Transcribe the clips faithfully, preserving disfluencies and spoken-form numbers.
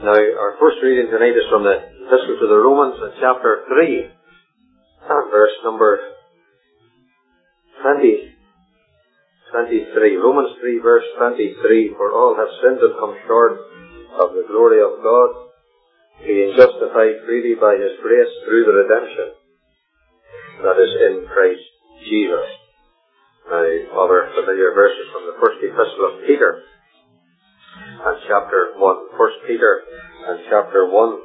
Now, our first reading tonight is from the Epistle to the Romans in chapter three, and verse number twenty, twenty-three. Romans three, verse twenty-three. For all have sinned and come short of the glory of God, being justified freely by His grace through the redemption that is in Christ Jesus. Now, other familiar verses from the first epistle of Peter, and chapter one. First Peter and chapter one.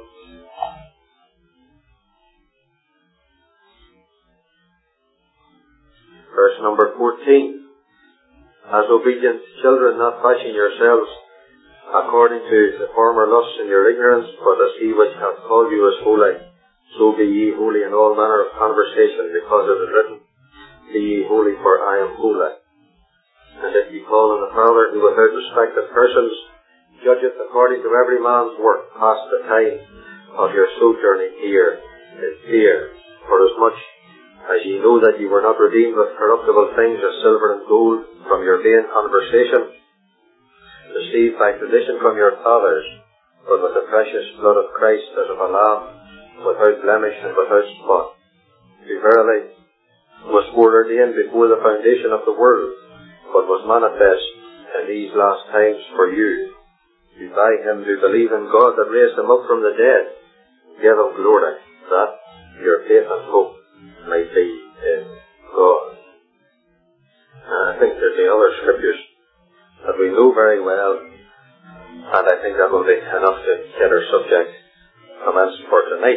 Verse number fourteen. As obedient children, not fashion yourselves according to the former lusts in your ignorance, but as He which hath called you is holy, so be ye holy in all manner of conversation, because it is written, Be ye holy, for I am holy. And if ye call on the Father, who without respect of persons judgeth according to every man's work, pass the time of your sojourning here in fear. For as much as ye know that ye were not redeemed with corruptible things as silver and gold from your vain conversation, received by tradition from your fathers, but with the precious blood of Christ as of a lamb, without blemish and without spot, who verily was foreordained before the foundation of the world, but was manifest in these last times for you, who by Him do believe in God that raised Him up from the dead, give Him glory, that your faith and hope may be in God. And I think there'll be other scriptures that we know very well, and I think that will be enough to get our subject commenced for tonight.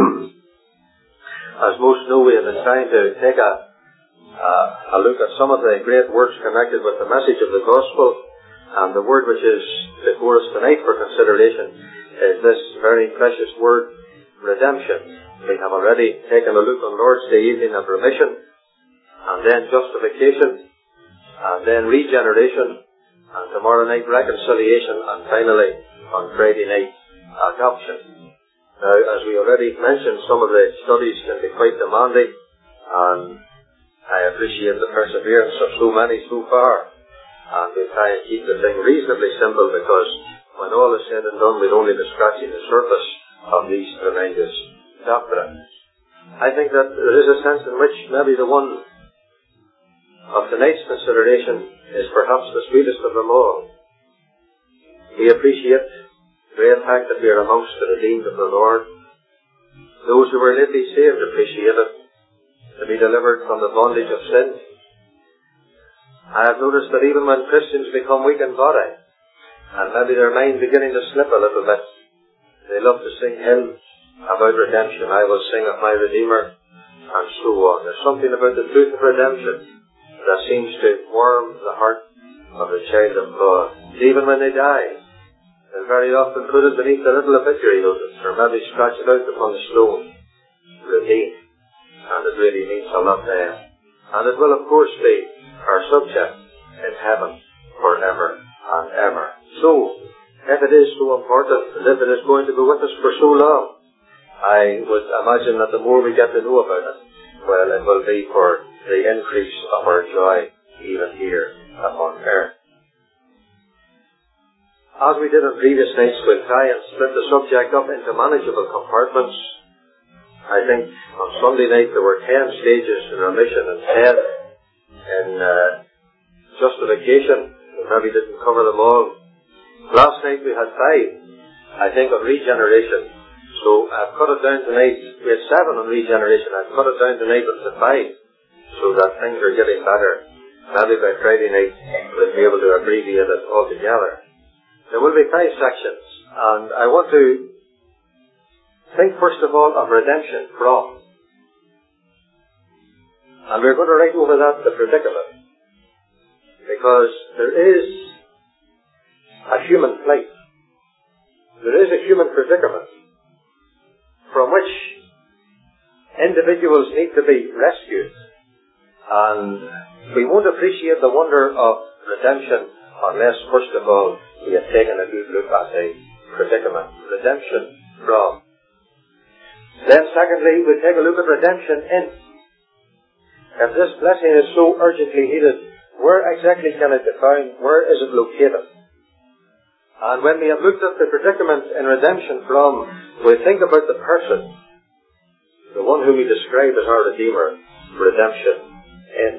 As most know, we have been trying to take a, uh, a look at some of the great works connected with the message of the gospel, and the word which is before us tonight for consideration is this very precious word, redemption. We have already taken a look on Lord's Day evening at remission, and then justification, and then regeneration, and tomorrow night reconciliation, and finally on Friday night adoption. Now, as we already mentioned, some of the studies can be quite demanding, and I appreciate the perseverance of so many so far, and we try and keep the thing reasonably simple, because when all is said and done, we'd only be scratching the surface of these tremendous doctrines. I think that there is a sense in which maybe the one of tonight's consideration is perhaps the sweetest of them all. We appreciate the great fact that we are amongst the redeemed of the Lord. Those who were lately saved appreciate it, to be delivered from the bondage of sin. I have noticed that even when Christians become weak in body, and maybe their mind beginning to slip a little bit, they love to sing hymns about redemption. I will sing of my Redeemer, and so on. There's something about the truth of redemption that seems to warm the heart of the child of God. Even when they die, they'll very often put it beneath a little obituary notice, or maybe scratch it out upon the stone, redeemed. And it really means a lot there. And it will, of course, be our subject in heaven forever and ever. So, if it is so important, and if it is going to be with us for so long, I would imagine that the more we get to know about it, well, it will be for the increase of our joy even here upon earth. As we did on previous nights, we'll try and split the subject up into manageable compartments. I think on Sunday night there were ten stages in remission and ten in uh, justification. We maybe didn't cover them all. Last night we had five, I think, on regeneration. So I've cut it down tonight. We had seven on regeneration. I've cut it down tonight to five, so that things are getting better. Maybe by Friday night we'll be able to abbreviate it altogether. There will be five sections, and I want to think first of all of redemption from. And we're going to write over that the predicament, because there is a human plight. There is a human predicament from which individuals need to be rescued. And we won't appreciate the wonder of redemption unless, first of all, we have taken a good look at the predicament. Redemption from. Then secondly, we'll take a look at redemption in. If this blessing is so urgently needed, where exactly can it be found? Where is it located? And when we have looked at the predicament in redemption from, we think about the person, the one whom we describe as our Redeemer, redemption in.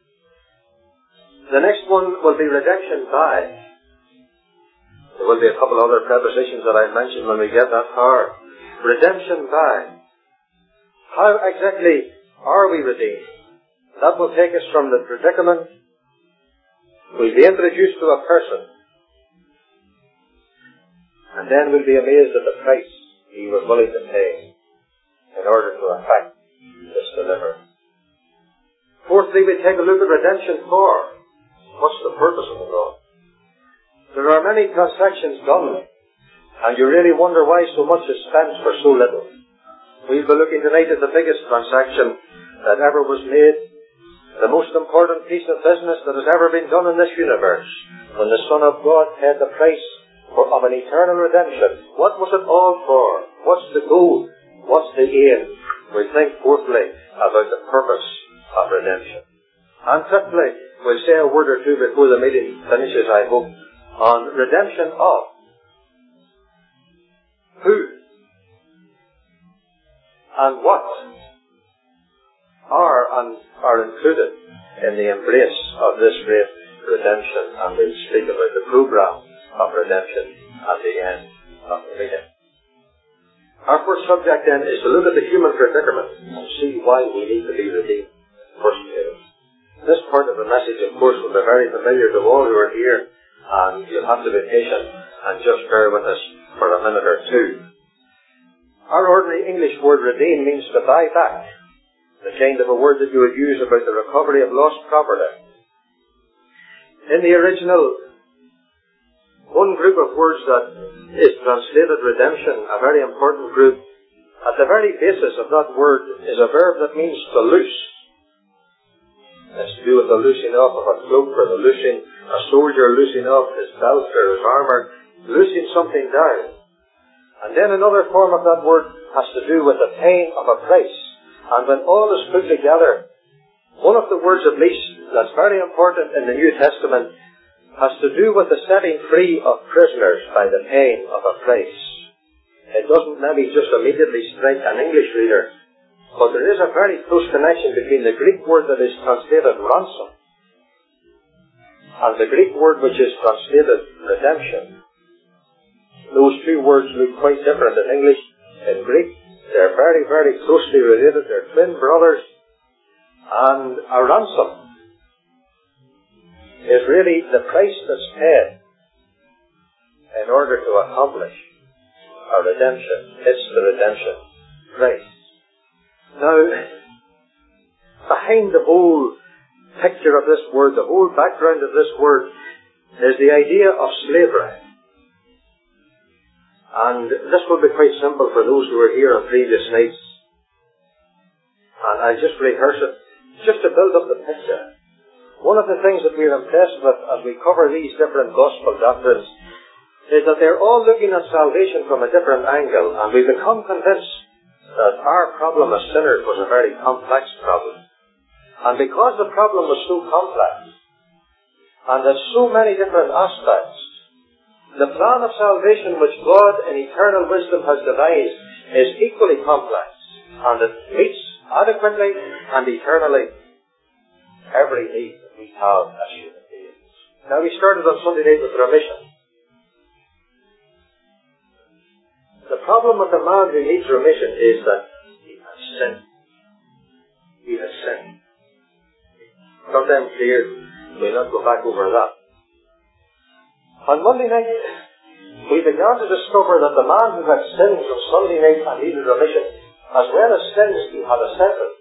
The next one will be redemption by. There will be a couple other prepositions that I mentioned when we get that far. Redemption by. How exactly are we redeemed? That will take us from the predicament. We'll be introduced to a person. And then we'll be amazed at the price he was willing to pay in order to effect this deliverance. Fourthly, we take a look at redemption for. What's the purpose of it all? There are many transactions done, and you really wonder why so much is spent for so little. We'll be looking tonight at the biggest transaction that ever was made, the most important piece of business that has ever been done in this universe, when the Son of God paid the price for, of an eternal redemption. What was it all for? What's the goal? What's the aim? We think fourthly about the purpose of redemption. And fifthly, we'll say a word or two before the meeting finishes, I hope, on redemption of. Who and what are and are included in the embrace of this great redemption, and we'll speak about the program of redemption at the end of the meeting. Our first subject then is to look at the human predicament and see why we need to be redeemed in the first place. This part of the message, of course, will be very familiar to all who are here, and you'll have to be patient and just bear with us for a minute or two. Our ordinary English word redeem means to buy back, the kind of a word that you would use about the recovery of lost property. In the original, one group of words that is translated redemption, a very important group, at the very basis of that word is a verb that means to loose. It's to do with the loosing off of a cloak, or the loosing, a soldier loosing off his belt or his armour, loosing something down. And then another form of that word has to do with the paying of a price. And when all is put together, one of the words at least that's very important in the New Testament has to do with the setting free of prisoners by the paying of a price. It doesn't maybe just immediately strike an English reader, but there is a very close connection between the Greek word that is translated ransom and the Greek word which is translated redemption. Those two words look quite different in English. In Greek, they're very, very closely related. They're twin brothers. And a ransom is really the price that's paid in order to accomplish a redemption. It's the redemption price. Now, behind the whole picture of this word, the whole background of this word, is the idea of slavery. And this will be quite simple for those who were here on previous nights. And I'll just rehearse it, just to build up the picture. One of the things that we're impressed with as we cover these different gospel doctrines is that they're all looking at salvation from a different angle, and we become convinced that our problem as sinners was a very complex problem. And because the problem was so complex, and there's so many different aspects, the plan of salvation which God in eternal wisdom has devised is equally complex, and it meets adequately and eternally every need that we have as human beings. Now, we started on Sunday night with remission. The problem with a man who needs remission is that he has sinned. He has sinned. Sometimes here, we'll not go back over that. On Monday night, we began to discover that the man who had sinned from Sunday night and needed remission, as well as sins, he had a sentence.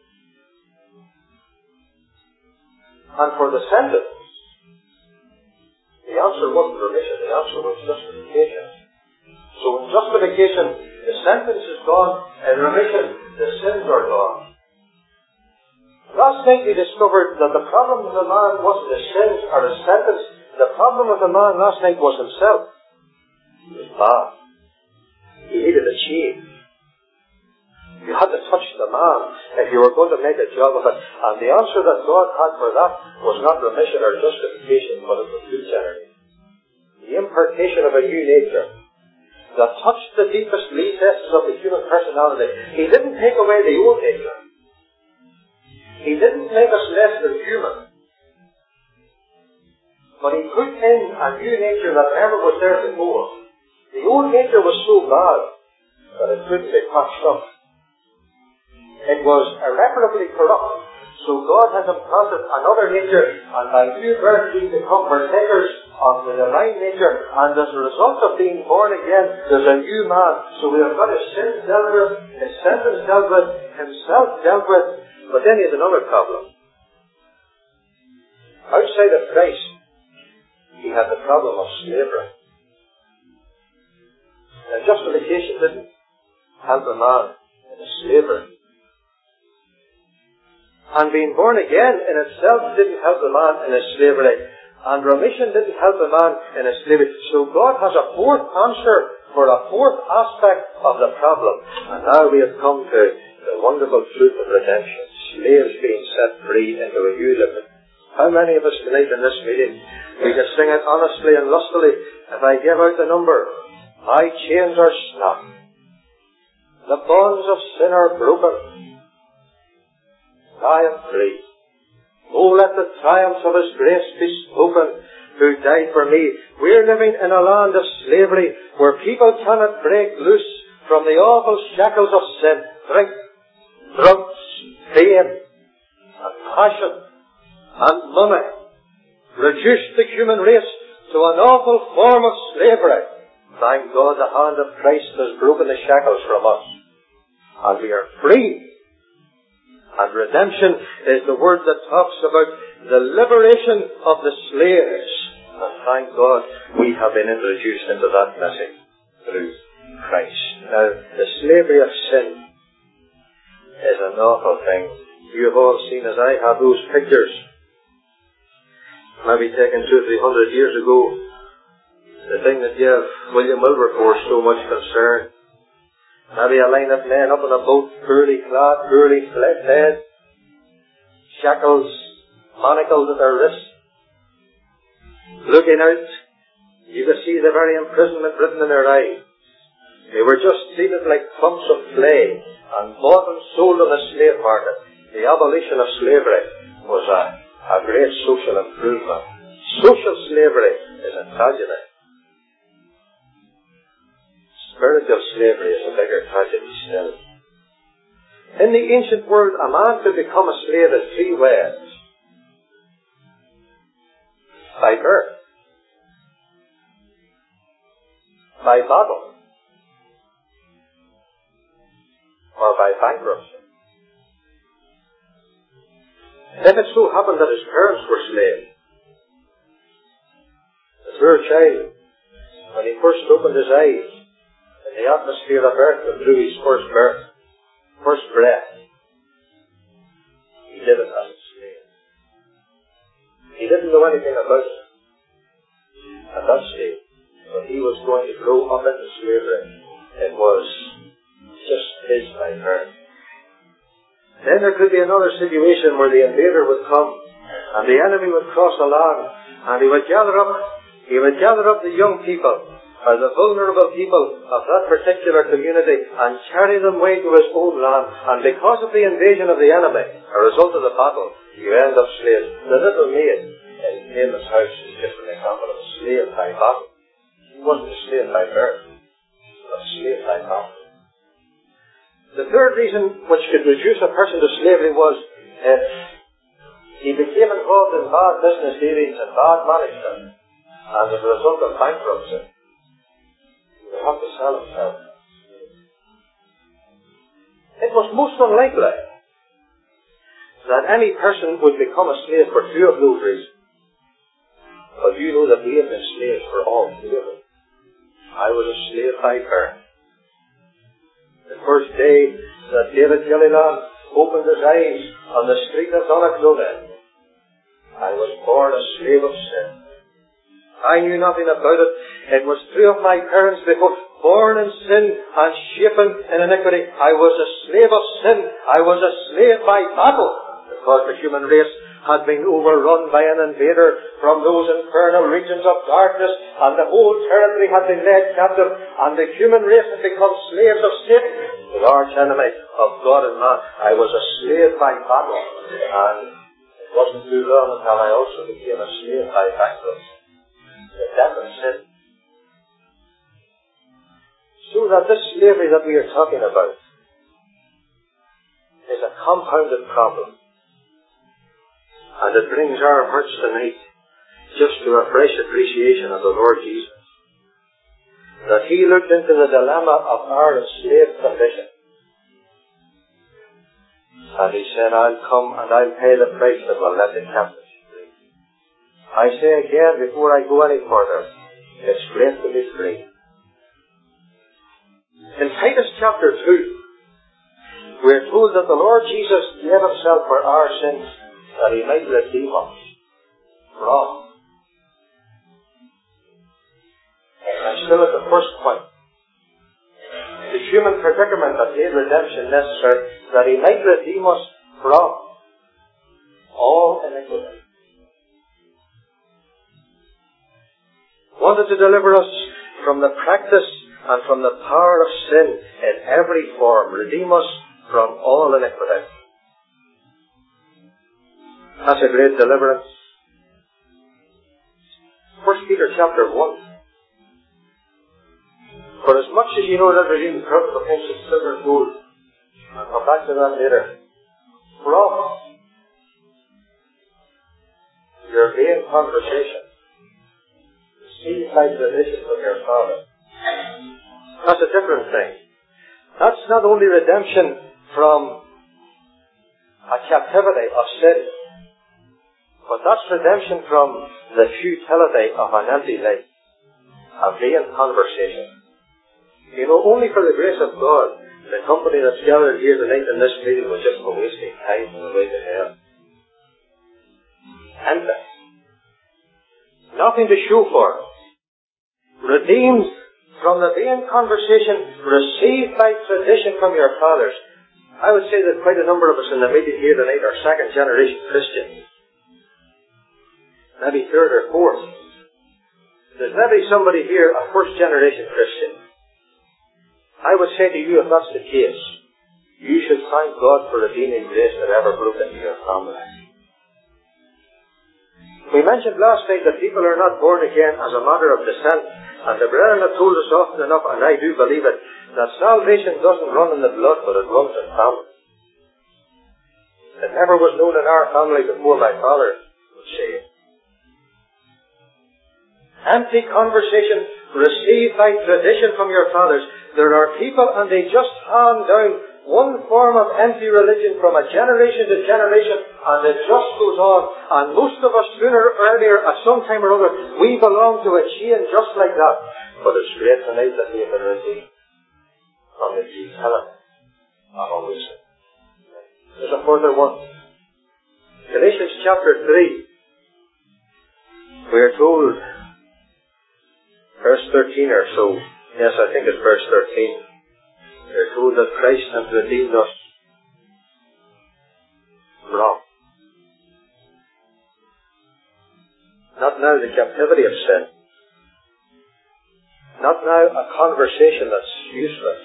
And for the sentence, the answer wasn't remission, the answer was justification. So in justification, the sentence is gone, in remission, the sins are gone. Last night we discovered that the problem of the man wasn't the sins or the sentence. The problem of the man last night was himself. He was bad. He needed a change. You had to touch the man if you were going to make a job of it. And the answer that God had for that was not remission or justification, but it was regeneration. He the impartation of a new nature that touched the deepest recesses of the human personality. He didn't take away the old nature. He didn't make us less than human. But he put in a new nature that never was there before. The old nature was so bad that it couldn't be patched up. It was irreparably corrupt. So God has implanted another nature, and by new birth we become partakers of the divine nature, and as a result of being born again, there's a new man. So we have got his sins dealt with, his sentence dealt with, himself dealt with, but then he has another problem. Outside of Christ, he had the problem of slavery. And justification didn't help a man in his slavery. And being born again in itself didn't help the man in his slavery. And remission didn't help the man in his slavery. So God has a fourth answer for a fourth aspect of the problem. And now we have come to the wonderful truth of redemption. Slaves being set free into a new living. How many of us tonight in this meeting, we can sing it honestly and lustily. If I give out the number, my chains are snapped. The bonds of sin are broken. I am free. Oh, let the triumphs of His grace be spoken, who died for me. We're living in a land of slavery, where people cannot break loose from the awful shackles of sin, drink, drugs, fame, and passion, and money. Reduce the human race to an awful form of slavery. Thank God the hand of Christ has broken the shackles from us, and we are free. And redemption is the word that talks about the liberation of the slaves. And thank God we have been introduced into that message through Christ. Now, the slavery of sin is an awful thing. You have all seen, as I have, those pictures, maybe taken two or three hundred years ago. The thing that gave William Wilberforce so much concern. Maybe a line of men up on a boat, poorly clad, poorly fed, shackles, manacles at their wrists, looking out. You could see the very imprisonment written in their eyes. They were just treated like clumps of clay and bought and sold on the slave market. The abolition of slavery was a, a great social improvement. Social slavery is a tragedy. Spiritual slavery is a bigger tragedy still. In the ancient world, a man could become a slave in three ways. By birth, by battle, or by bankruptcy. If it so happened that his parents were slaves, the poor child, when he first opened his eyes, in the atmosphere of earth and through his first birth, first breath, he did it as a slave. He didn't know anything about it at that stage, but he was going to grow up into slavery. It was just his by birth. Then there could be another situation where the invader would come and the enemy would cross the land, and he would gather up, he would gather up the young people, or the vulnerable people of that particular community, and carry them away to his own land. And because of the invasion of the enemy, a result of the battle, you end up slaves. The little maid in Naaman's house is just an example of a slave by battle. He wasn't a slave by birth, but a slave by battle. The third reason which could reduce a person to slavery was if he became involved in bad business dealings and bad management, and as a result of bankruptcy, he would have to sell himself. It was most unlikely that any person would become a slave for two of those reasons. But you know that we have been slaves for all three of them. I was a slave by birth. The first day that David Gilliland opened his eyes on the street of Donaghcloney, I was born a slave of sin. I knew nothing about it. It was true of my parents before. Born in sin and shapen in iniquity, I was a slave of sin. I was a slave by battle, because the human race had been overrun by an invader from those infernal regions of darkness, and the whole territory had been led captive, and the human race had become slaves of Satan, the arch enemy of God and man. I was a slave by battle, and it wasn't too long until I also became a slave by bankruptcy. The death of sin. So that this slavery that we are talking about is a compounded problem. And it brings our hearts tonight just to a fresh appreciation of the Lord Jesus. That He looked into the dilemma of our enslaved condition. And He said, I'll come and I'll pay the price that will let the captives free. I say again, before I go any further, it's great to be free. In Titus chapter two, we are told that the Lord Jesus gave Himself for our sins, that He might redeem us from. And still at the first point, the human predicament that made redemption necessary, that He might redeem us from all iniquity. Wanted to deliver us from the practice and from the power of sin in every form, redeem us from all iniquity. That's a great deliverance. First Peter chapter one. For as much as you know that redeemed purpose of things of silver and gold, I'll come back to that later, from your vain conversation, received by tradition from your father. That's a different thing. That's not only redemption from a captivity of sin, but that's redemption from the futility of an empty life, a vain conversation. You know, only for the grace of God, the company that's gathered here tonight in this meeting was just for wasting time on the way to hell. Empty. Nothing to show for it. Redeemed from the vain conversation received by tradition from your fathers. I would say that quite a number of us in the meeting here tonight are second generation Christians. Maybe third or fourth. There's maybe somebody here, a first generation Christian. I would say to you, if that's the case, you should thank God for redeeming grace that ever broke into your family. We mentioned last night that people are not born again as a matter of descent, and the brethren have told us often enough, and I do believe it, that salvation doesn't run in the blood, but it runs in family. It never was known in our family before my father was saved. Empty conversation received by tradition from your fathers. There are people and they just hand down one form of empty religion from a generation to generation, and it just goes on. And most of us, sooner or earlier, at some time or other, we belong to a chain just like that. But it's great tonight that we have been redeemed from the futility of our wisdom. There's a further one. Galatians chapter three. We are told, verse thirteen or so. Yes, I think it's verse thirteen. We're told that Christ hath redeemed us from. Not now the captivity of sin. Not now a conversation that's useless.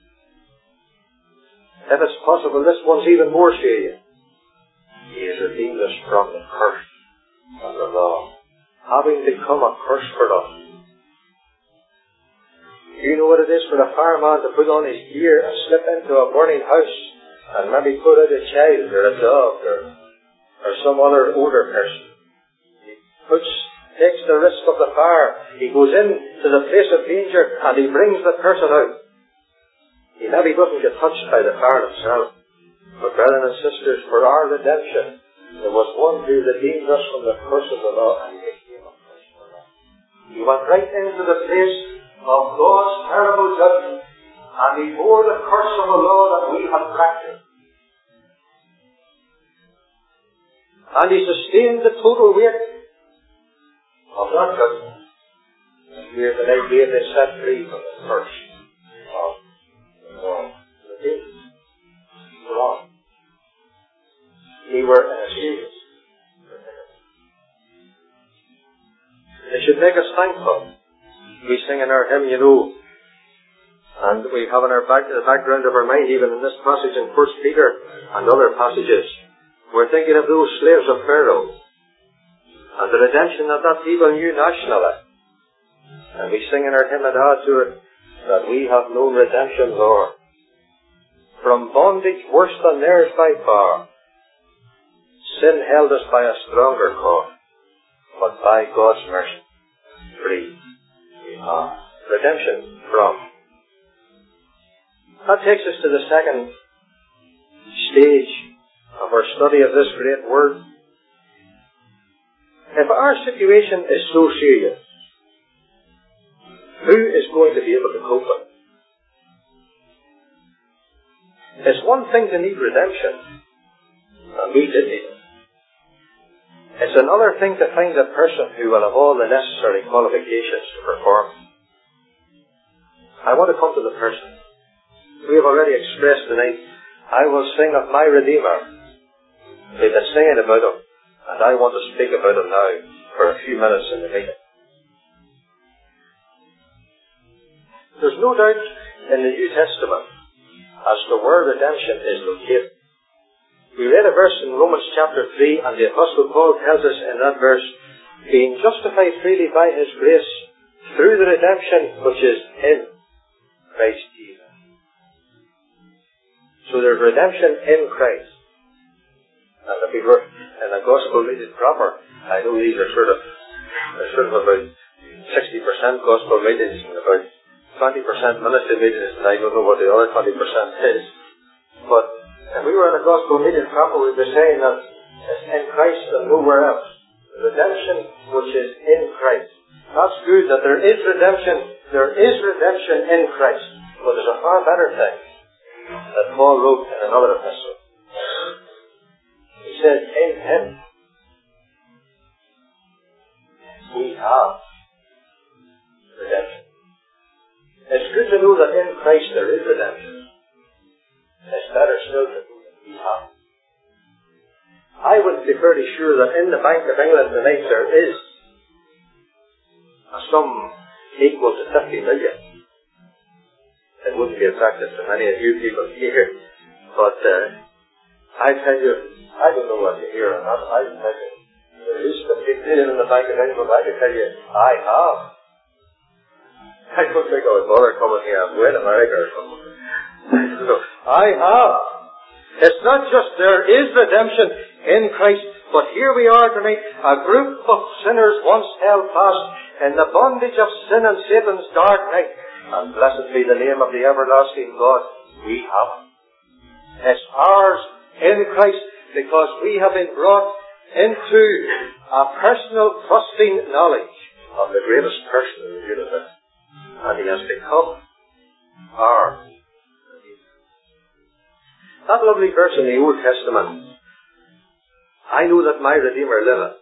If it's possible, this one's even more serious. He has redeemed us from the curse of the law, having become a curse for us. You know what it is for a fireman to put on his gear and slip into a burning house and maybe put out a child or a dog or, or some other older person. He puts, takes the risk of the fire. He goes in to the place of danger and he brings the person out. He maybe doesn't get touched by the fire himself. But brethren and sisters, for our redemption, there was one who redeemed us from the curse of the law, and he became a curse for us. He went right into the place of God's terrible judgment, and he bore the curse of the law that we had practiced. And he sustained the total weight of that judgment. And here tonight we have been set free from the curse of the law. Redeemed. Wrong. We were in a serious should make us thankful. We sing in our hymn, you know, and we have in our back, in the background of our mind, even in this passage in First Peter and other passages, we're thinking of those slaves of Pharaoh and the redemption that that people knew nationally. And we sing in our hymn and add to it that we have known redemption, Lord, from bondage worse than theirs by far. Sin held us by a stronger cord, but by God's mercy, free we are. Redemption from. That takes us to the second stage of our study of this great word. If our situation is so serious, who is going to be able to cope with it? It's one thing to need redemption, and we did need it. It's another thing to find a person who will have all the necessary qualifications to perform. I want to come to the person. We have already expressed tonight, I will sing of my Redeemer. We've been singing about him, and I want to speak about him now for a few minutes in the meeting. There's no doubt in the New Testament as to where redemption is located. We read a verse in Romans chapter three, and the Apostle Paul tells us in that verse, being justified freely by his grace through the redemption which is in Christ Jesus. So there's redemption in Christ. And if we were in a gospel reading proper, I know these are sort of, are sort of about sixty percent gospel readings and about twenty percent ministry readings, and I don't know what the other twenty percent is. But if we were in a gospel reading proper, we'd be saying that it's in Christ and nowhere else. Redemption which is in Christ. That's good that there is redemption. There is redemption in Christ. But there's a far better thing that Paul wrote in another epistle. He said, in him we have redemption. It's good to know that in Christ there is redemption. It's better still to know that we have. I would be fairly sure that in the Bank of England tonight there is a sum equal to fifty million. It wouldn't be attractive to many of you people here, but uh, I tell you, I don't know what you hear or not, I tell you, there is fifty million in the Bank of England. I can tell you, I have. I don't think I would bother coming here and in America or something. So, I have. It's not just there is redemption in Christ, but here we are tonight, a group of sinners once held fast in the bondage of sin and Satan's dark night. And blessed be the name of the everlasting God. We have it. It's ours in Christ because we have been brought into a personal trusting knowledge of the greatest person in the universe. And he has become our Redeemer. That lovely verse in the Old Testament, I know that my Redeemer liveth.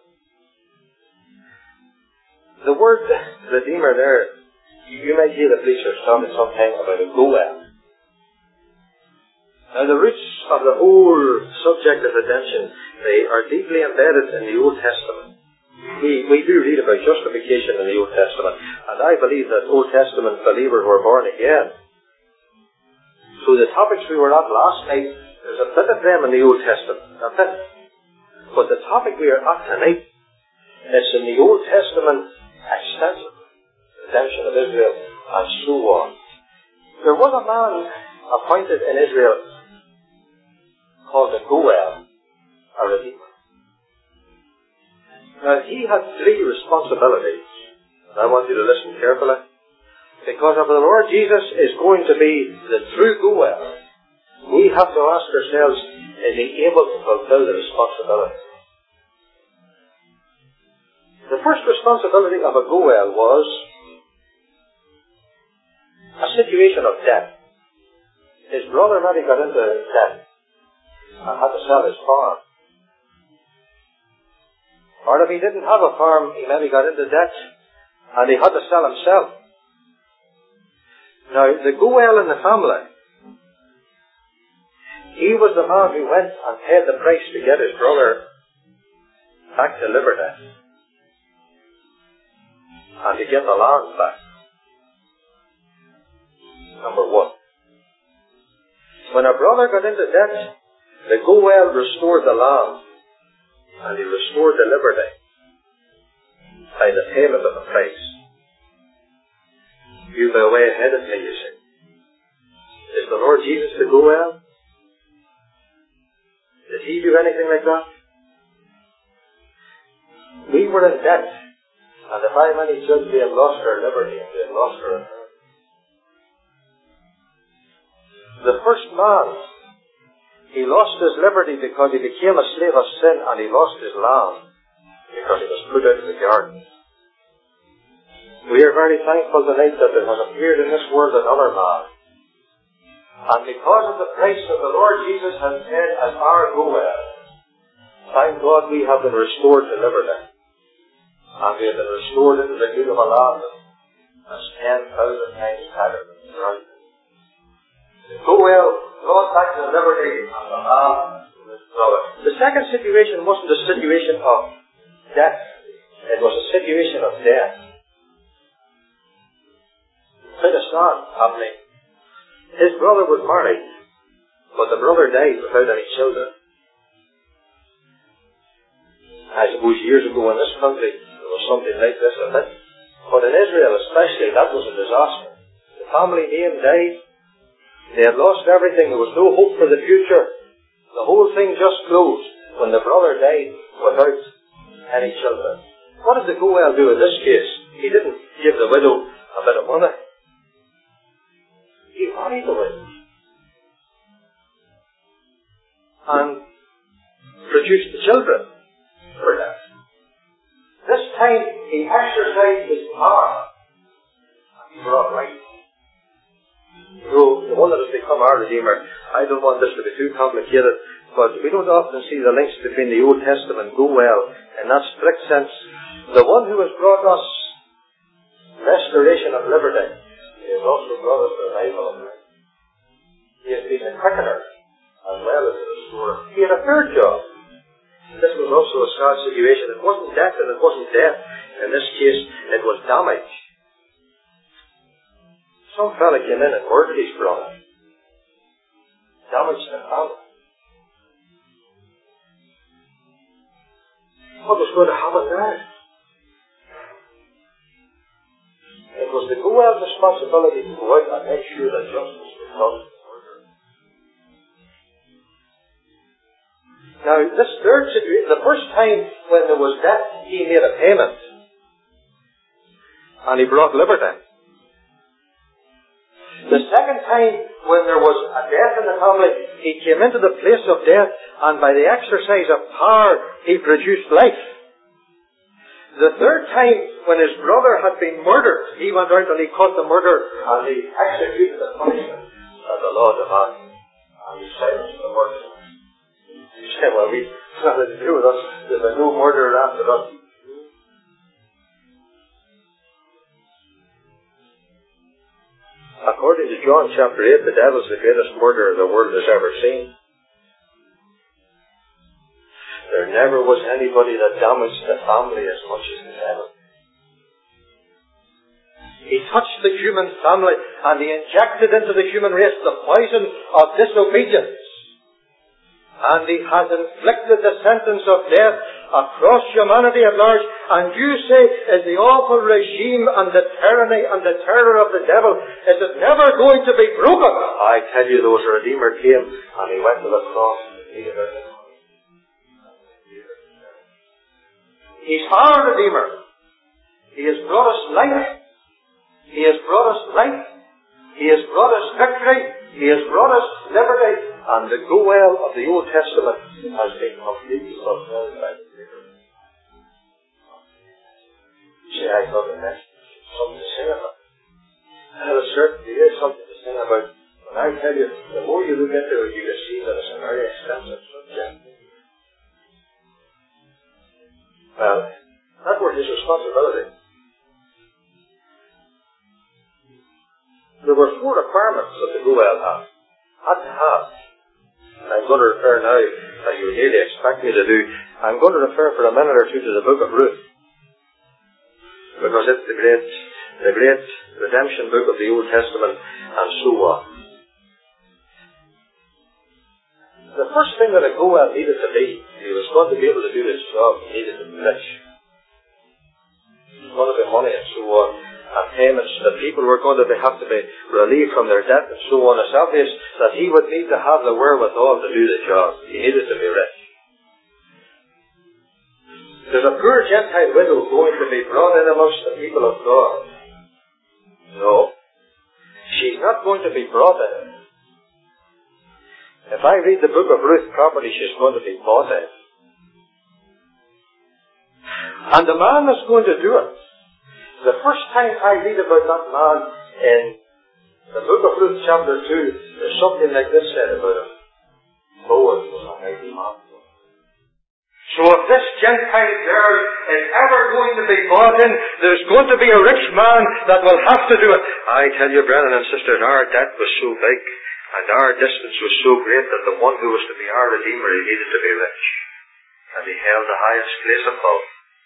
The word Redeemer there, you might hear the preachers talking sometime about a goel. Now the roots of the whole subject of redemption, they are deeply embedded in the Old Testament. We, we do read about justification in the Old Testament, and I believe that Old Testament believers were born again. So the topics we were at last night, there's a bit of them in the Old Testament, a bit. But the topic we are at tonight is in the Old Testament extensive. Redemption of Israel, and so on. There was a man appointed in Israel called a Goel, a Redeemer. Now he had three responsibilities. I want you to listen carefully. Because if the Lord Jesus is going to be the true Goel, we have to ask ourselves, is he able to fulfill the responsibility? The first responsibility of a Goel was a situation of debt. His brother maybe got into debt and had to sell his farm. Or if he didn't have a farm, he maybe got into debt and he had to sell himself. Now, the Goel in the family, he was the man who went and paid the price to get his brother back to liberty. get the land back. Number one. When a brother got into debt, the Goel restored the land, and he restored the liberty by the payment of the price. You'll be way ahead of me, you see. Is the Lord Jesus the Goel? Did he do anything like that? We were in debt, and if I many judge we have lost our liberty, and we have lost our authority. The first man, he lost his liberty because he became a slave of sin, and he lost his land because he was put out of the garden. We are very thankful tonight that there has appeared in this world another man. And because of the price that the Lord Jesus has paid as our Goel, thank God we have been restored to liberty. And we have been restored into the good of a land that's ten thousand times better than the ground. Goel brought back the liberty of the land to his brother. The second situation wasn't a situation of death. It was a situation of death. Quite a sad happening. His brother was married, but the brother died without any children. I suppose years ago in this country there was something like this a bit, but in Israel especially that was a disaster. The family name died. They had lost everything. There was no hope for the future. The whole thing just closed when the brother died without any children. What did the Goel do in this case? He didn't give the widow a bit of money. He married the widow and produced the children for them. This time he exercised his power and he brought life. So, the one that has become our Redeemer, I don't want this to be too complicated, but we don't often see the links between the Old Testament Goel in that strict sense. The one who has brought us restoration of liberty, he has also brought us the revival of life. He has been a quickener as well as a restorer. He had a third job. This was also a sad situation. It wasn't death and it wasn't death. In this case, it was damage. Some fella came in and murdered his brother. Damaged the family. What was going to happen there? It was the Goel's responsibility to go out and make sure that justice was done to the murderer. Now, this third situation, the first time when there was death, he made a payment. And he brought liberty. The second time, when there was a death in the family, he came into the place of death, and by the exercise of power, he produced life. The third time, when his brother had been murdered, he went out and he caught the murderer, and he executed the punishment that the law demanded. And he silenced the murderer. He said, well, we have nothing to do with us. There's been no murderer after us. According to John chapter eight, the devil is the greatest murderer the world has ever seen. There never was anybody that damaged the family as much as the devil. He touched the human family and he injected into the human race the poison of disobedience. And he has inflicted the sentence of death across humanity at large. And you say, is the awful regime and the tyranny and the terror of the devil, is it never going to be broken? I tell you, there was a Redeemer came and he went to the cross and he did it. He's our Redeemer. He has brought us life. He has brought us life. He has brought us victory. He has brought us liberty. And the Goel of the Old Testament has been completely fulfilled by the Redeemer. See, I thought the next something to sing about. Well, it certainly is something to sing about. But I tell you, the more you look into it, you can see that it's a very expensive subject. Well, that was his responsibility. There were four requirements that the Goel had. Had to have. And I'm going to refer now, as you would really expect me to do, I'm going to refer for a minute or two to the book of Ruth. because it's the great, the great redemption book of the Old Testament, and so on. The first thing that a Goel needed to be, if he was going to be able to do this job, he needed to be rich. He was going to be money and so on, and payments, that people were going to be, have to be relieved from their debt and so on. It's obvious that he would need to have the wherewithal to do the job. He needed to be rich. There's a poor Gentile widow going to be brought in amongst the people of God. No. She's not going to be brought in. If I read the book of Ruth properly, she's going to be bought in. And the man is going to do it. The first time I read about that man in the book of Ruth chapter two, there's something like this said about him. Boaz was a mighty man. So if this Gentile girl is ever going to be bought in, there's going to be a rich man that will have to do it. I tell you, brethren and sisters, our debt was so big, and our distance was so great, that the one who was to be our Redeemer, he needed to be rich. And he held the highest place above.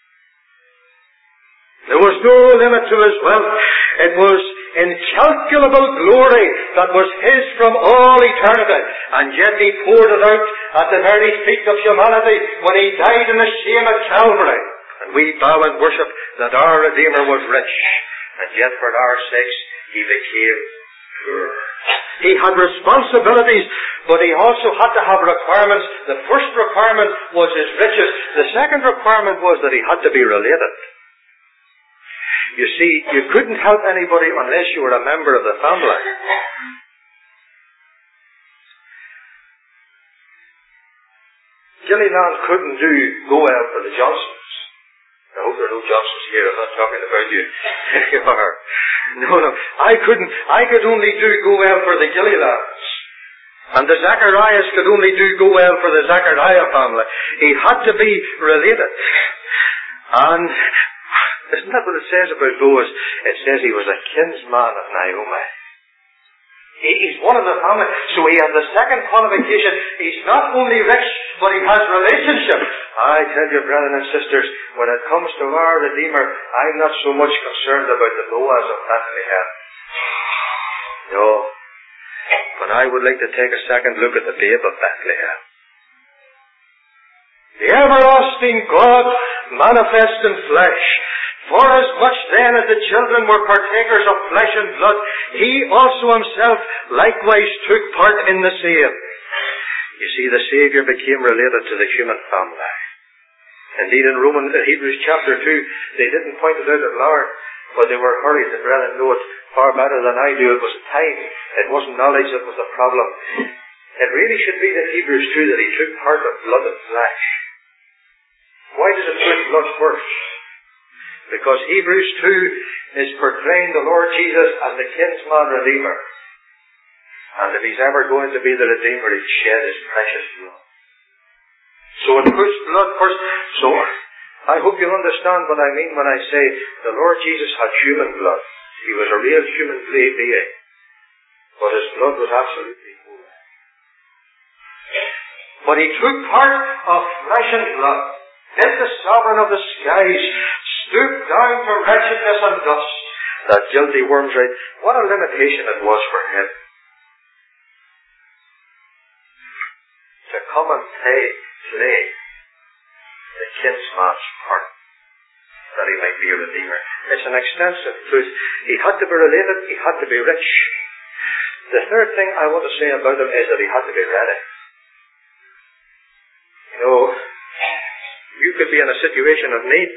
There was no limit to his wealth. It was incalculable glory that was his from all eternity. And yet he poured it out at the very feet of humanity when he died in the shame at Calvary. And we bow and worship that our Redeemer was rich. And yet for our sakes he became poor. He had responsibilities, but he also had to have requirements. The first requirement was his riches. The second requirement was that he had to be related. You see, you couldn't help anybody unless you were a member of the family. Gilliland couldn't do Goel for the Johnsons. I hope there are no Johnsons here. I'm not talking about you. You are. No, no. I couldn't. I could only do Goel for the Gillilands. And the Zacharias could only do Goel for the Zachariah family. He had to be related. And isn't that what it says about Boaz? It says he was a kinsman of Naomi. He, he's one of the family. So he has the second qualification. He's not only rich, but he has relationship. I tell you, brethren and sisters, when it comes to our Redeemer, I'm not so much concerned about the Boaz of Bethlehem. No. But I would like to take a second look at the babe of Bethlehem. The everlasting God manifest in flesh. For as much then as the children were partakers of flesh and blood, he also himself likewise took part in the same. You see, the Saviour became related to the human family. Indeed, in Roman, uh, Hebrews chapter two, they didn't point it out at large, but they were hurried. The brethren know it far better than I do. It was time. It wasn't knowledge that was the problem. It really should be in Hebrews two that he took part of blood and flesh. Why does it put blood first? Because Hebrews two is portraying the Lord Jesus as the kinsman Redeemer. And if he's ever going to be the Redeemer, he'd shed his precious blood. So it puts blood first. So I hope you understand what I mean when I say the Lord Jesus had human blood. He was a real human being. But his blood was absolutely holy. But he took part of flesh and blood. Then the sovereign of the skies stooped down to wretchedness and dust, that guilty worm's right. What a limitation it was for him to come and play, play the kinsman's part, that he might be a Redeemer. It's an extensive truth. He had to be related, he had to be rich. The third thing I want to say about him is that he had to be ready. You know, you could be in a situation of need,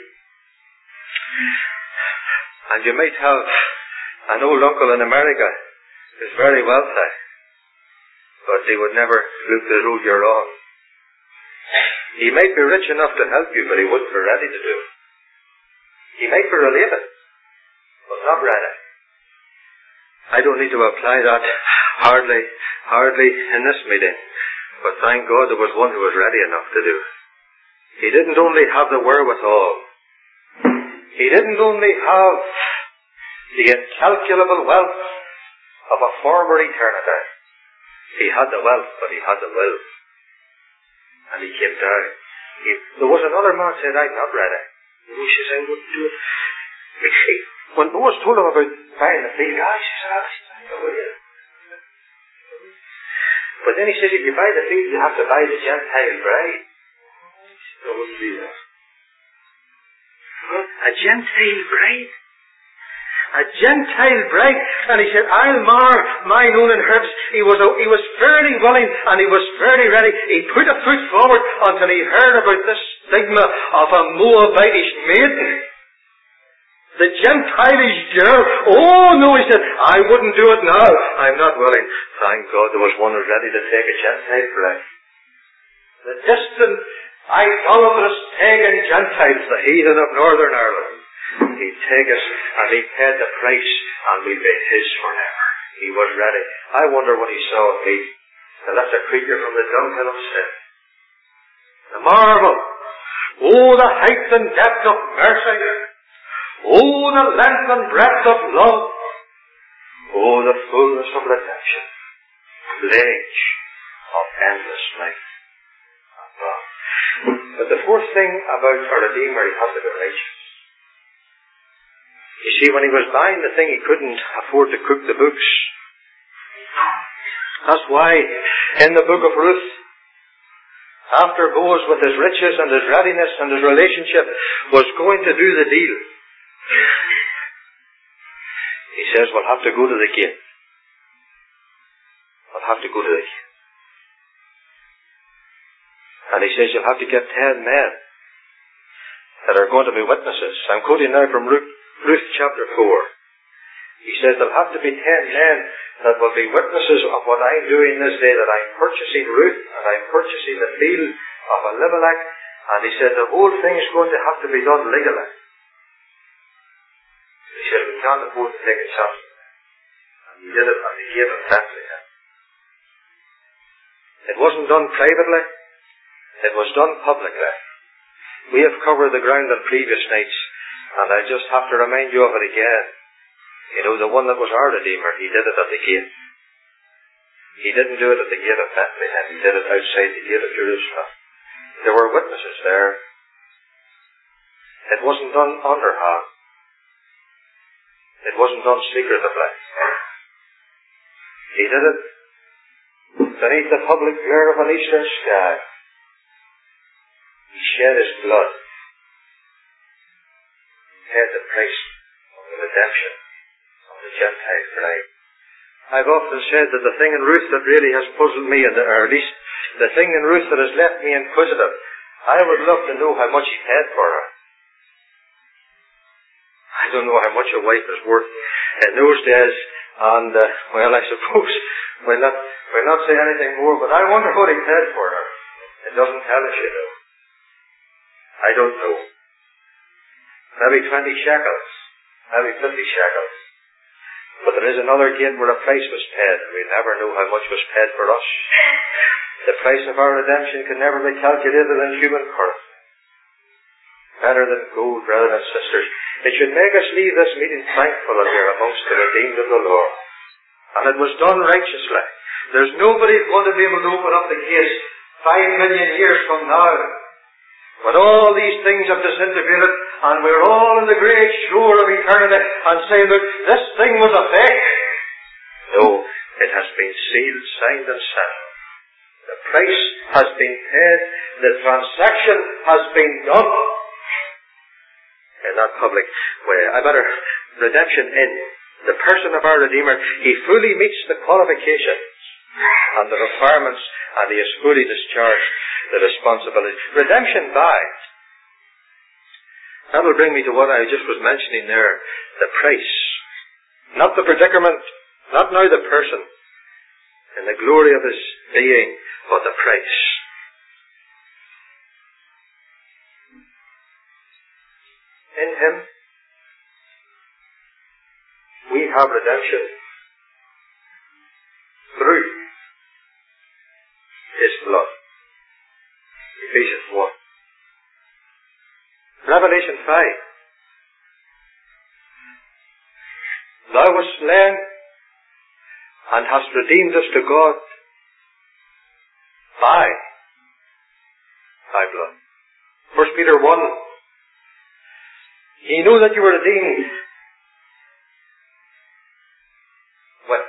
and you might have an old uncle in America who's very wealthy, but he would never look the road you're on. He might be rich enough to help you, but he wouldn't be ready to do it. He might be related, but not ready. I don't need to apply that hardly, hardly in this meeting, but thank God there was one who was ready enough to do it. He didn't only have the wherewithal. He didn't only have the incalculable wealth of a former eternity. He had the wealth, but he had the will. And he came down. He, there was another man said, I'm not ready. He says, I wouldn't do it. You see, when Boaz told him about buying the field, ah, he says, ah, I will. But then he says, if you buy the field, you have to buy the Gentile bride. I wouldn't do that. A Gentile bride? A Gentile bride? And he said, I'll mar mine own and hers. He was, he was fairly willing and he was fairly ready. He put a foot forward until he heard about this stigma of a Moabitish maiden. The Gentilish girl. Oh no, he said, I wouldn't do it now. I'm not willing. Thank God there was one who was ready to take a Gentile bride. The distant, idolatrous pagan Gentiles, the heathen of Northern Ireland. He'd take us and he paid the price and we'd be his forever. He was ready. I wonder what he saw in me to lift a creature from the dunghill of sin. The marvel. Oh, the height and depth of mercy. Oh, the length and breadth of love. Oh, the fullness of redemption. The age of endless life. But the fourth thing about our Redeemer, he had to be righteous. You see, when he was buying the thing, he couldn't afford to cook the books. That's why in the book of Ruth, after Boaz with his riches and his readiness and his relationship was going to do the deal, he says, we'll have to go to the gate. We'll have to go to the gate. And he says, you'll have to get ten men that are going to be witnesses. I'm quoting now from Ruth, Ruth chapter four. He says, there'll have to be ten men that will be witnesses of what I'm doing this day, that I'm purchasing Ruth and I'm purchasing the field of Elimelech. And he said, the whole thing is going to have to be done legally. He said, we can't afford to take a chance. And he did it and he gave it Bethlehem. It wasn't done privately. It was done publicly. We have covered the ground on previous nights, and I just have to remind you of it again. You know, the one that was our Redeemer, he did it at the gate. He didn't do it at the gate of Bethlehem. He did it outside the gate of Jerusalem. There were witnesses there. It wasn't done underhand. It wasn't done secretively. He did it beneath the public glare of an eastern sky. He shed his blood. He paid the price of the redemption of the Gentile bride. I've often said that the thing in Ruth that really has puzzled me, or at least the thing in Ruth that has left me inquisitive, I would love to know how much he paid for her. I don't know how much a wife is worth in those days, and, uh, well, I suppose we'll not, we'll not say anything more, but I wonder what he paid for her. It doesn't tell us, you know. I don't know. Maybe twenty shekels. Maybe fifty shekels. But there is another gate where a price was paid, and we never know how much was paid for us. The price of our redemption can never be calculated in human currency. Better than gold, brothers and sisters. It should make us leave this meeting thankful that we are amongst the redeemed of the Lord. And it was done righteously. There's nobody going to be able to open up the case five million years from now. But all these things have disintegrated, and we're all in the great shore of eternity, and say, look, this thing was a fake. No, it has been sealed, signed, and settled. The price has been paid, the transaction has been done. In that public way, I better, redemption in the person of our Redeemer, he fully meets the qualifications and the requirements, and he has fully discharged the responsibility. Redemption by. That will bring me to what I just was mentioning there. The price. Not the predicament. Not now the person. In the glory of his being. But the price. In him, we have redemption through his blood. Ephesians one. Revelation five. Thou wast slain and hast redeemed us to God by thy blood. First Peter one. He knew that you were redeemed with.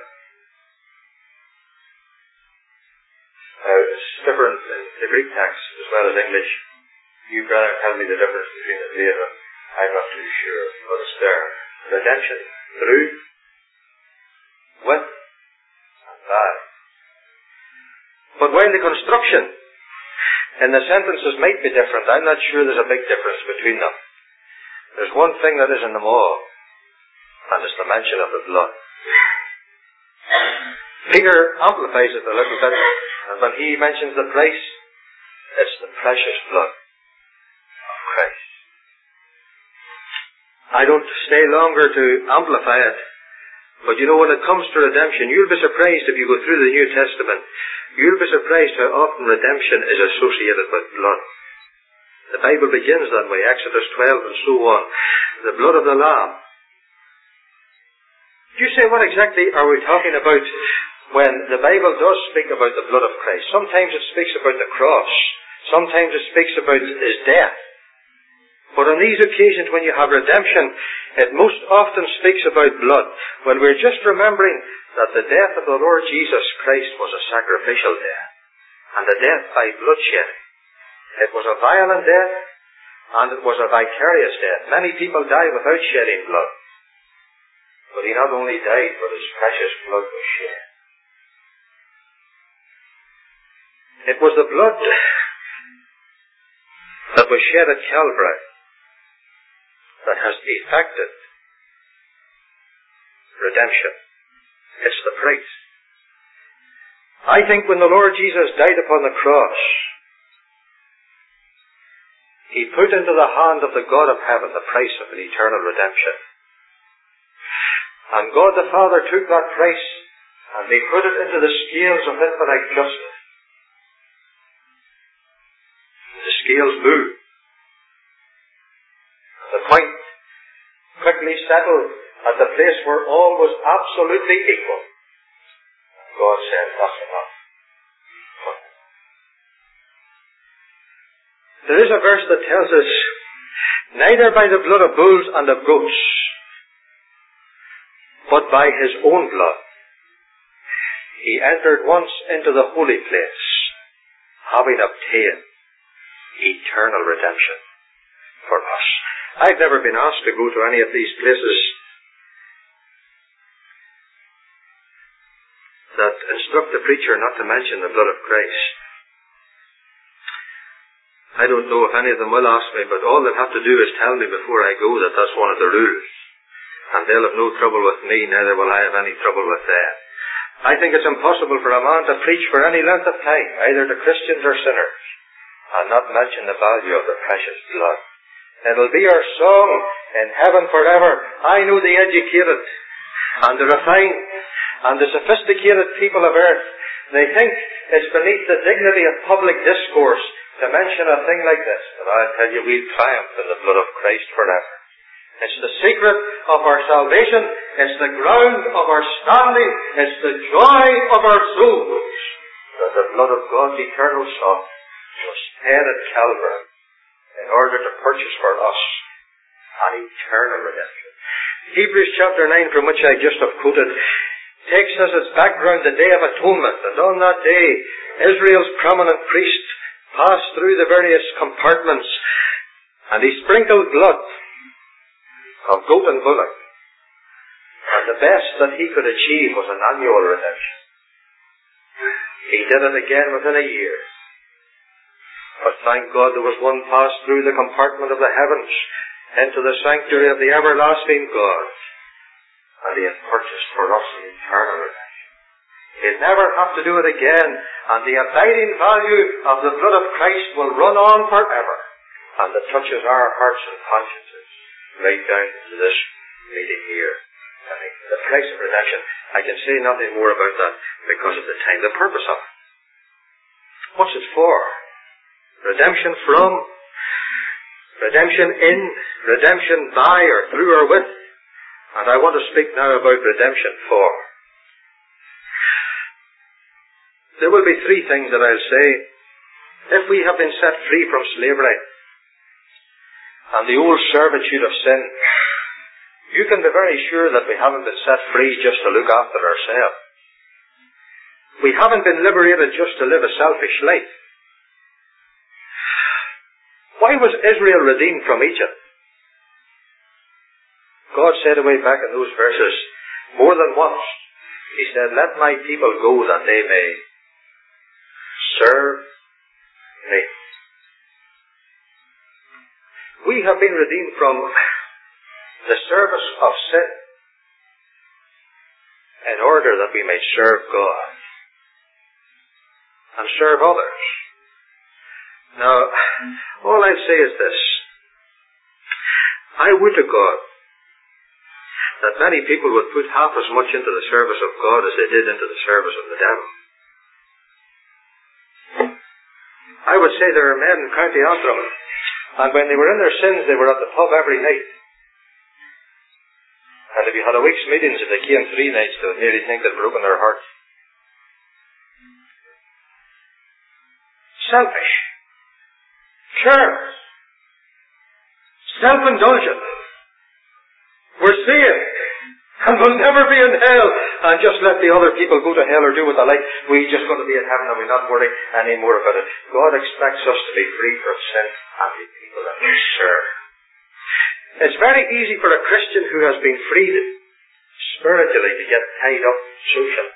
Now, it's different in the Greek text as well as English. You better tell me the difference between the two of them. I'm not too sure, but it's there. Redemption, through, with, and by. But while the construction in the sentences might be different, I'm not sure there's a big difference between them. There's one thing that is in them all, and it's the mention of the blood. Peter amplifies it a little bit, and when he mentions the price, it's the precious blood of Christ. I don't stay longer to amplify it, but you know, when it comes to redemption, you'll be surprised if you go through the New Testament. You'll be surprised how often redemption is associated with blood. The Bible begins that way, Exodus twelve and so on. The blood of the Lamb. You say, what exactly are we talking about when the Bible does speak about the blood of Christ? Sometimes it speaks about the cross. Sometimes it speaks about his death. But on these occasions when you have redemption, it most often speaks about blood. When we're just remembering that the death of the Lord Jesus Christ was a sacrificial death, and the death by bloodshed. It was a violent death, and it was a vicarious death. Many people die without shedding blood. But he not only died, but his precious blood was shed. It was the blood that was shed at Calvary that has effected redemption. It's the price. I think when the Lord Jesus died upon the cross, he put into the hand of the God of heaven the price of an eternal redemption. And God the Father took that price and they put it into the scales of infinite justice. The scales moved. The point quickly settled at the place where all was absolutely equal. God said, that's enough. There is a verse that tells us, neither by the blood of bulls and of goats, but by his own blood, he entered once into the holy place, having obtained eternal redemption for us. I've never been asked to go to any of these places that instruct the preacher not to mention the blood of Christ. I don't know if any of them will ask me, but all they'll have to do is tell me before I go that that's one of the rules. And they'll have no trouble with me, neither will I have any trouble with them. I think it's impossible for a man to preach for any length of time, either to Christians or sinners, and not mention the value of the precious blood. It'll be our song in heaven forever. I know the educated and the refined and the sophisticated people of earth, they think it's beneath the dignity of public discourse to mention a thing like this. But I'll tell you, we'll triumph in the blood of Christ forever. It's the secret of our salvation. It's the ground of our standing. It's the joy of our souls. That the blood of God's eternal Son was shed at Calvary in order to purchase for us an eternal redemption. Hebrews chapter nine, from which I just have quoted, takes as its background the Day of Atonement. And on that day, Israel's prominent priest passed through the various compartments and he sprinkled blood of goat and bullock. And the best that he could achieve was an annual redemption. He did it again within a year. But thank God there was one passed through the compartment of the heavens into the sanctuary of the everlasting God. And he had purchased for us an eternal redemption. He'll never have to do it again. And the abiding value of the blood of Christ will run on forever. And it touches our hearts and consciences right down to this meeting here. I mean, the price of redemption, I can say nothing more about that because of the time, the purpose of it. What's it for? Redemption from, redemption in, redemption by or through or with. And I want to speak now about redemption for. There will be three things that I'll say. If we have been set free from slavery, and the old servitude of sin, you can be very sure that we haven't been set free just to look after ourselves. We haven't been liberated just to live a selfish life. Why was Israel redeemed from Egypt? God said away back in those verses, more than once, He said, let my people go that they may serve me. We have been redeemed from the service of sin in order that we may serve God and serve others. Now, all I'd say is this. I would to God that many people would put half as much into the service of God as they did into the service of the devil. I would say there are men in County Antrim, and when they were in their sins, they were at the pub every night. And if you had a week's meetings, if they came three nights, they would nearly think they'd broken their hearts. Selfish. Careless. Self-indulgent. We're saved, and we'll never be in hell, and just let the other people go to hell or do what they like. We're just going to be in heaven, and we're not worrying any more about it. God expects us to be free from sin and be people that we serve. It's very easy for a Christian who has been freed spiritually to get tied up socially.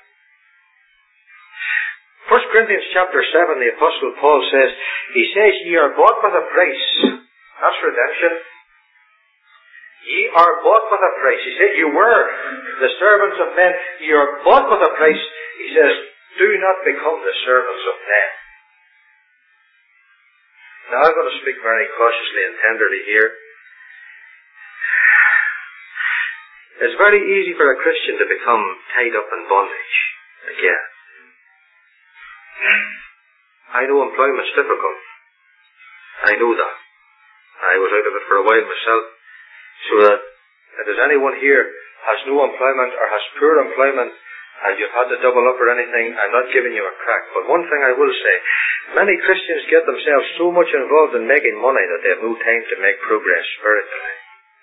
First Corinthians chapter seven, the Apostle Paul says, he says, ye are bought with a price. That's redemption. Ye are bought with a price. He said, you were the servants of men. Ye are bought with a price. He says, do not become the servants of men. Now I'm going to speak very cautiously and tenderly here. It's very easy for a Christian to become tied up in bondage again. I know employment's difficult. I know that. I was out of it for a while myself. So that if there's anyone here has no employment or has poor employment and you've had to double up or anything, I'm not giving you a crack. But one thing I will say, many Christians get themselves so much involved in making money that they have no time to make progress spiritually.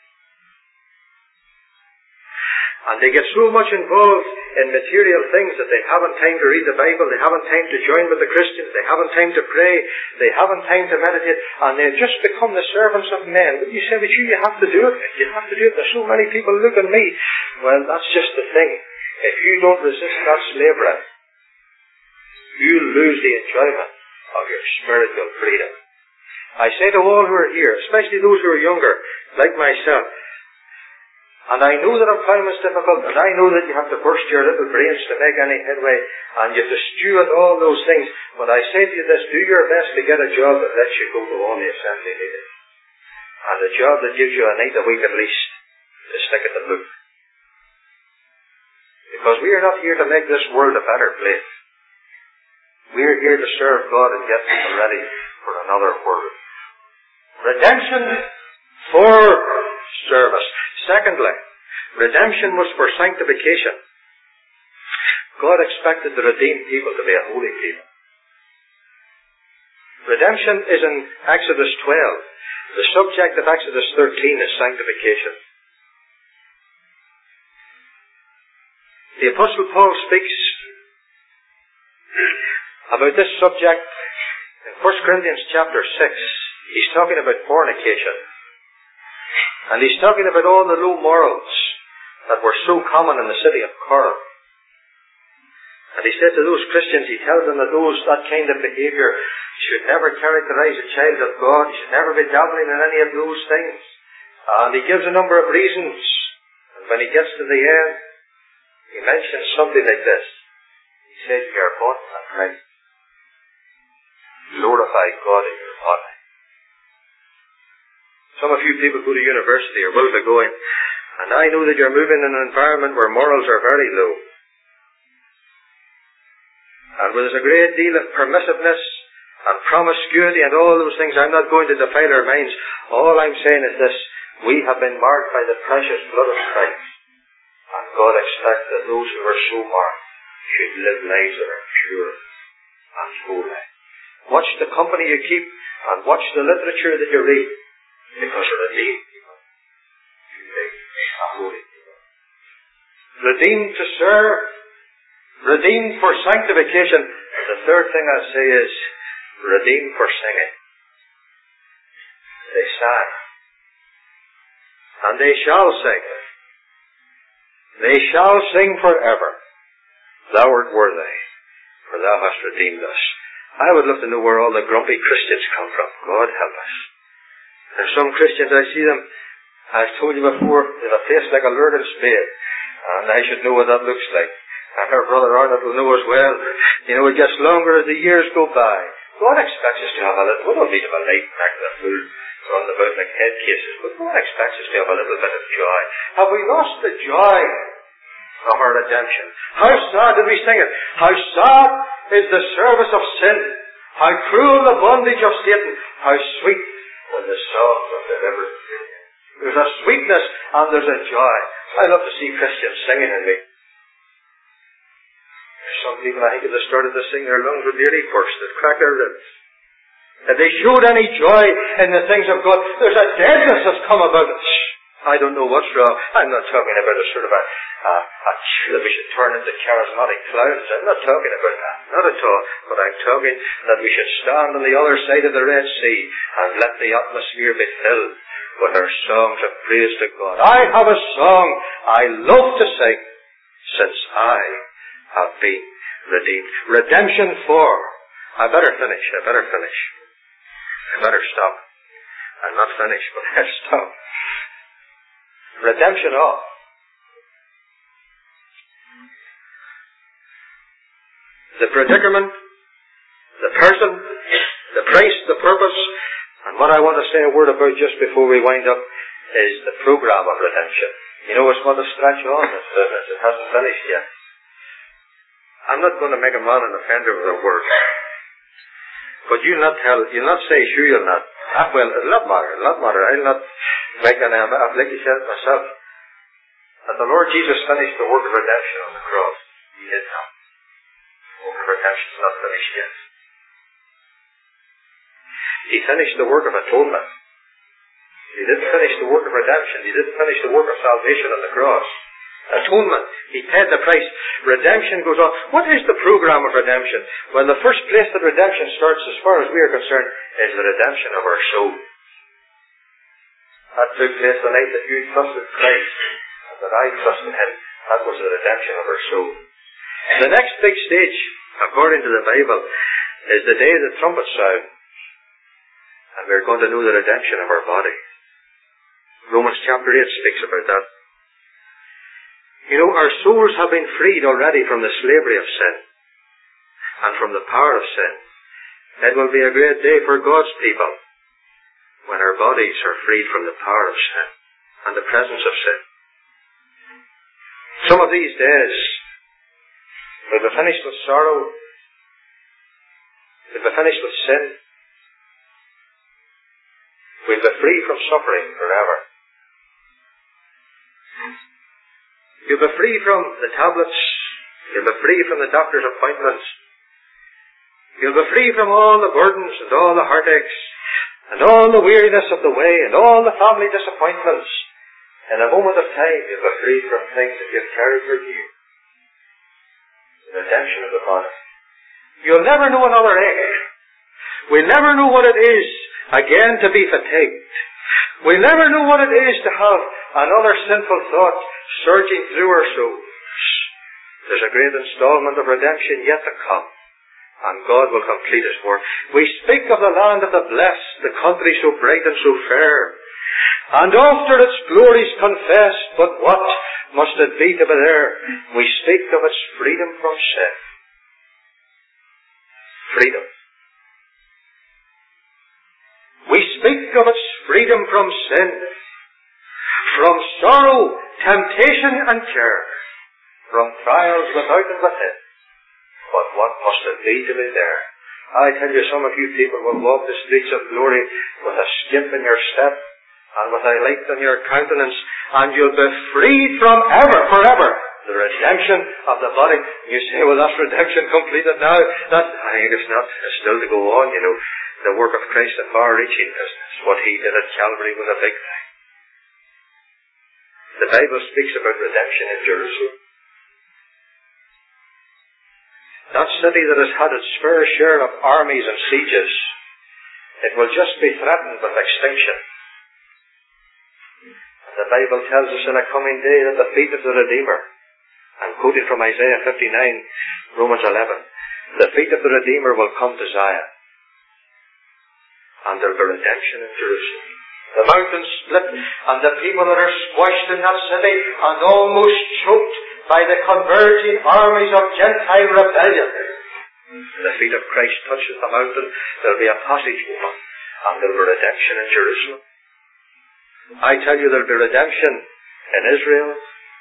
And they get so much involved in material things that they haven't time to read the Bible, they haven't time to join with the Christians, they haven't time to pray, they haven't time to meditate, and they just become the servants of men. But you say, but you, you have to do it. You have to do it. There's so many people look at me. Well, that's just the thing. If you don't resist that slavery, you'll lose the enjoyment of your spiritual freedom. I say to all who are here, especially those who are younger, like myself, and I know that employment's difficult, and I know that you have to burst your little brains to make any headway, and you have to stew at all those things. But I say to you this, do your best to get a job that lets you go to all the assembly meetings. And a job that gives you a night a week at least to stick at the book. Because we are not here to make this world a better place. We are here to serve God and get people ready for another world. Redemption for service. Secondly, redemption was for sanctification. God expected the redeemed people to be a holy people. Redemption is in Exodus twelve. The subject of Exodus thirteen is sanctification. The Apostle Paul speaks about this subject in First Corinthians chapter six. He's talking about fornication. And he's talking about all the low morals that were so common in the city of Corinth. And he said to those Christians, he tells them that those, that kind of behaviour should never characterize a child of God. He should never be dabbling in any of those things. And he gives a number of reasons. And when he gets to the end, he mentions something like this. He says, you are bought at price. Glorify God in your body. Some of you people go to university or will be going, and I know that you're moving in an environment where morals are very low. And where there's a great deal of permissiveness and promiscuity and all those things. I'm not going to defile our minds. All I'm saying is this, we have been marked by the precious blood of Christ. And God expects that those who are so marked should live lives that are pure and holy. Watch the company you keep and watch the literature that you read. Because we're redeemed people. A holy people. Redeemed to serve. Redeemed for sanctification. The third thing I'll say is redeemed for singing. They sang. And they shall sing. They shall sing forever. Thou art worthy, for thou hast redeemed us. I would love to know where all the grumpy Christians come from. God help us. There's some Christians, I see them, I've told you before, they have a face like a lurking spade. And I should know what that looks like. And our brother Arnold will know as well. You know, it gets longer as the years go by. God expects us to have a little, we don't need to have a light back to the fool, running about like head cases, but God expects us to have a little bit of joy. Have we lost the joy of our redemption? How sad did we sing it? How sad is the service of sin. How cruel the bondage of Satan. How sweet when the songs of deliverance begin. There's a sweetness and there's a joy. I love to see Christians singing in me. Some people, I think, at the start of the sing, their lungs would nearly burst. They'd crack their ribs. If they showed any joy in the things of God, there's a deadness that's come about us. I don't know what's wrong. I'm not talking about a sort of a, a, a that we should turn into charismatic clowns. I'm not talking about that. Not at all. But I'm talking that we should stand on the other side of the Red Sea and let the atmosphere be filled with our songs of praise to God. I have a song I love to sing since I have been redeemed. Redemption for. I better finish. I better finish. I better stop. I'm not finished, but I stop. Redemption of. The predicament, the person, the price, the purpose, and what I want to say a word about just before we wind up is the program of redemption. You know, it's going to stretch on, this business. It hasn't finished yet. I'm not going to make a man an offender with a word. But you'll not tell, you'll not say, sure you'll not. Ah, well, it'll not matter, it'll not matter. I'll not make an, um, I've like you said it myself. That the Lord Jesus finished the work of redemption on the cross. He did not. The work of redemption is not finished yet. He finished the work of atonement. He didn't finish the work of redemption. He didn't finish the work of salvation on the cross. Atonement. He paid the price. Redemption goes on. What is the program of redemption? Well, the first place that redemption starts, as far as we are concerned, is the redemption of our soul. That took place the night that you trusted Christ, and that I trusted Him. That was the redemption of our soul. The next big stage, according to the Bible, is the day the trumpet sound. And we're going to know the redemption of our body. Romans chapter eight speaks about that. You know, our souls have been freed already from the slavery of sin and from the power of sin. It will be a great day for God's people when our bodies are freed from the power of sin and the presence of sin. Some of these days, we'll be finished with sorrow, we'll be finished with sin, we'll be free from suffering forever. You'll be free from the tablets. You'll be free from the doctor's appointments. You'll be free from all the burdens and all the heartaches and all the weariness of the way and all the family disappointments. In a moment of time, you'll be free from things that you've carried for years. The redemption of the body. You'll never know another ache. We'll never know what it is again to be fatigued. We'll never know what it is to have another sinful thought surging through our souls. There's a great installment of redemption yet to come, and God will complete His work. We speak of the land of the blessed, the country so bright and so fair, and after its glories confessed, but what must it be to be there? We speak of its freedom from sin. Freedom. We speak of its freedom from sin, from sorrow, temptation and care, from trials without and within. But what must it be to be there? I tell you, some of you people will walk the streets of glory with a skip in your step and with a light in your countenance, and you'll be freed from ever, forever, the redemption of the body. You say, well, that's redemption completed now. That, I think it's not. It's still to go on, you know. The work of Christ, a far-reaching business. What he did at Calvary was a big thing. The Bible speaks about redemption in Jerusalem. That city that has had its fair share of armies and sieges, it will just be threatened with extinction. The Bible tells us in a coming day that the feet of the Redeemer, I'm quoting from Isaiah fifty-nine, Romans eleven, the feet of the Redeemer will come to Zion, and there will be redemption in Jerusalem. The mountains split, and the people that are squashed in that city and almost choked by the converging armies of Gentile rebellion. The feet of Christ touches the mountain, there will be a passage open, and there will be redemption in Jerusalem. I tell you, there will be redemption in Israel.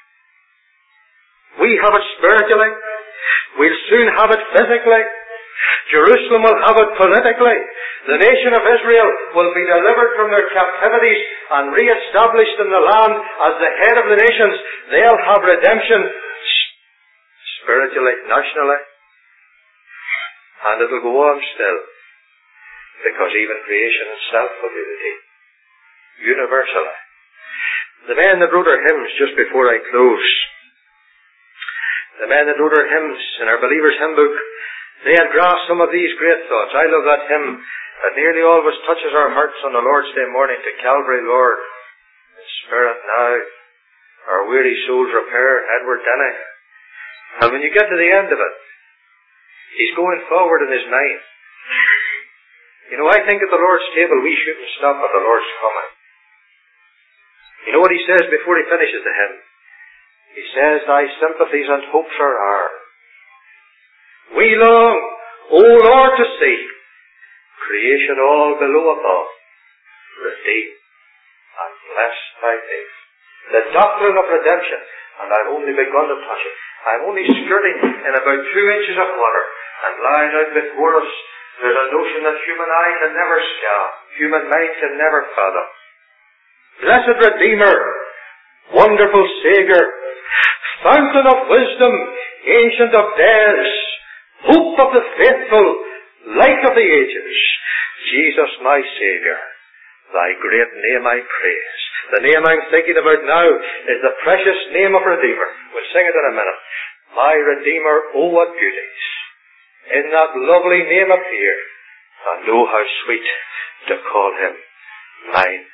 We have it spiritually. We'll soon have it physically. Jerusalem will have it politically. The nation of Israel will be delivered from their captivities and re-established in the land as the head of the nations. They'll have redemption spiritually, nationally. And it'll go on still, because even creation itself will be redeemed. Universally. The men that wrote our hymns, just before I close, the men that wrote our hymns in our Believers' Hymn Book, they had grasped some of these great thoughts. I love that hymn that nearly always touches our hearts on the Lord's Day morning. To Calvary, Lord, in spirit now, our weary souls repair, Edward Denny. And when you get to the end of it, he's going forward in his mind. You know, I think at the Lord's table we shouldn't stop at the Lord's coming. You know what he says before he finishes the hymn? He says, thy sympathies and hopes are ours. We long, O Lord, to see creation all below above, redeemed and blessed by thee. The doctrine of redemption, and I've only begun to touch it. I'm only skirting in about two inches of water, and lying out before us, there's a notion that human eye can never scan, human mind can never fathom. Blessed Redeemer, wonderful Saviour, fountain of wisdom, ancient of days, hope of the faithful, light of the ages, Jesus my Saviour, thy great name I praise. The name I'm thinking about now is the precious name of Redeemer. We'll sing it in a minute. My Redeemer, oh what beauties in that lovely name appear, and oh how sweet to call him mine.